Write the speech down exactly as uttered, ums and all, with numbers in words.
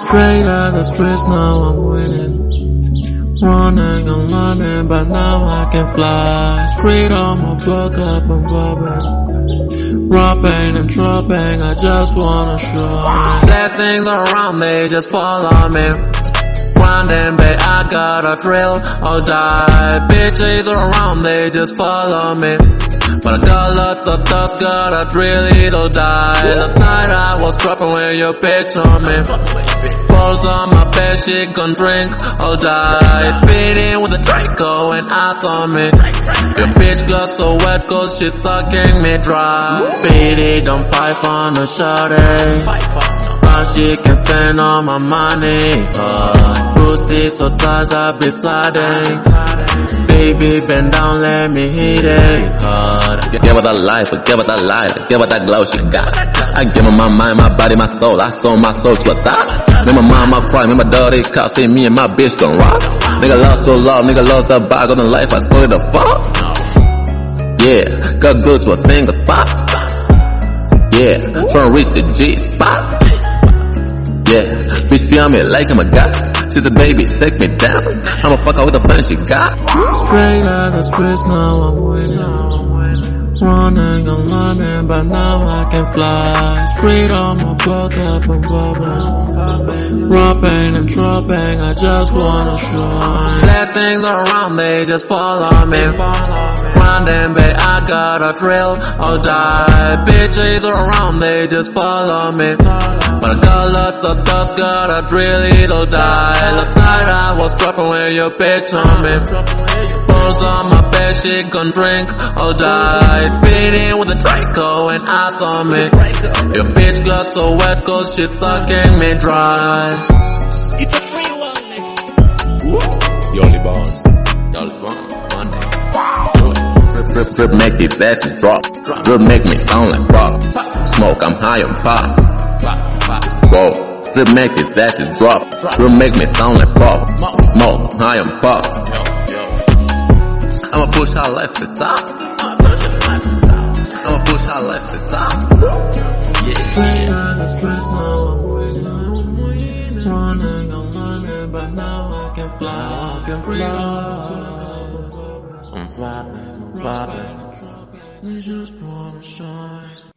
Straight out the streets, now I'm winning. Running and learning, but now I can fly. Street on my block up and bobbing. Rapping and dropping, I just wanna show. Blessings around, they just follow me. Grinding, babe, I got a drill or die. Bitches around, they just follow me. But I got lots of thoughts, got a drill, it'll die. Last night I was dropping when your bitch on me. Falls on my bed, she gon' drink or die. Speeding with a Draco and ice on me. Your bitch got so wet cause she's sucking me dry. Beat it, don't fight on the shawty. Now she can spend all my money. uh, Pussy so tight I be sliding. Baby bend down, let me hit it hard. Give her that life, give her that light, give her that glow she got. I give her my mind, my body, my soul. I sold my soul to a thought. Make my mom, my pride, make my dirty cop. See me and my bitch don't rock. Nigga lost to love, nigga lost the bag on the life. I call it a fuck. Yeah, got good to a single spot. Yeah, tryna reach the G spot. Yeah, bitch feel me like I'm a god. She's a baby, take me down. I'ma fuck her with the fun she got. Straight out the streets, now I'm winning. Running and learning, but now I can fly. Street on my block up and bobbing. Rapping and dropping, I just wanna shine. Blessings around, they just follow me. Grinding, babe, I got a drill or die. Bitches around, they just follow me. But I got lots of thoughts, got a drill, it'll die. Last night I was dropping when your bitch on me. Balls on my bed, she gon' drink or die. Speeding with a Draco and ice on me. Your bitch got so wet cause she's sucking me dry. It's a free one, nigga. You only born. You only born. One day. Drip, drip, drip, make these asses drop. Drip make me sound like pop. Smoke, I'm high on pop. Whoa, drip make these asses drop. Drip make me sound like pop. Smoke, high on pop. I'ma push her life to the top. I'ma push her life to the top. Yeah. Straight out the streets, now I'm winning. Running and learning, but now I can fly. I can fly. I'm vibing, vibing. You just wanna shine.